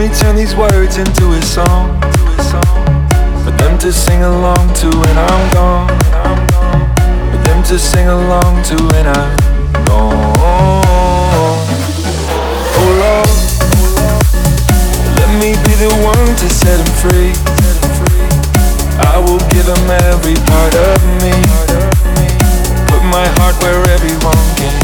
me turn these words into a song for them to sing along to when I'm gone, for them to sing along to when I'm gone. Oh Lord, let me be the one to set them free. I will give them every part of me, put my heart where everyone can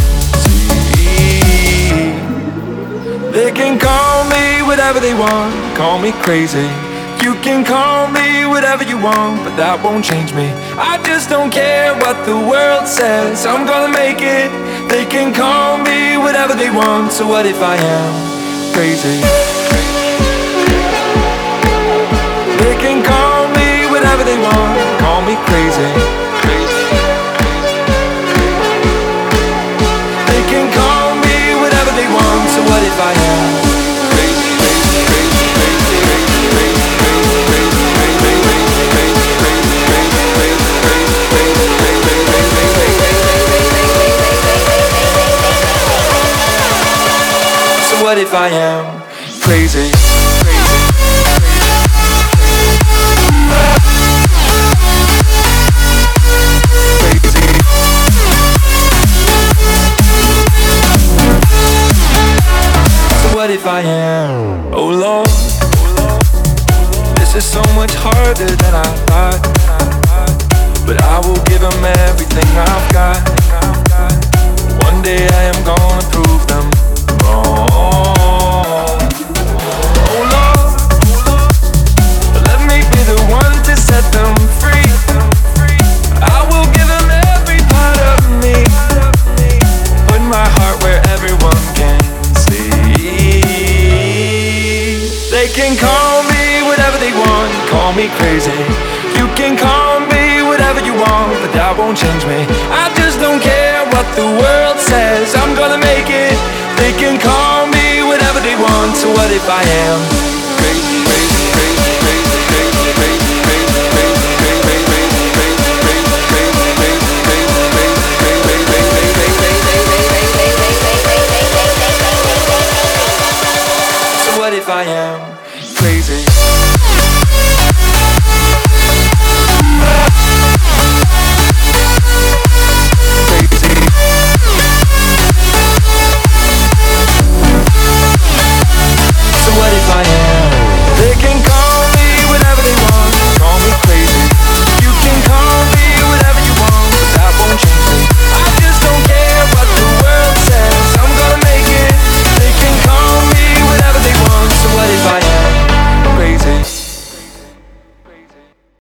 see. They can call me whatever they want, call me crazy. You can call me whatever you want, but that won't change me. I just don't care what the world says, I'm gonna make it. They can call me whatever they want, so what if I am crazy? They can call me whatever they want, call me crazy. They can call me whatever they want, so what if I am what if I am crazy? So what if I am? Oh Lord, this is so much harder than I thought, but I will give them everything I've got. One day I am gonna prove them wrong. Oh Lord, let me be the one to set them free. I will give them every part of me, put my heart where everyone can see. They can call me whatever they want, call me crazy. You can call me whatever you want, but that won't change me. I just don't care what the world says, I'm gonna make it. They can call me whatever they want, so what if I am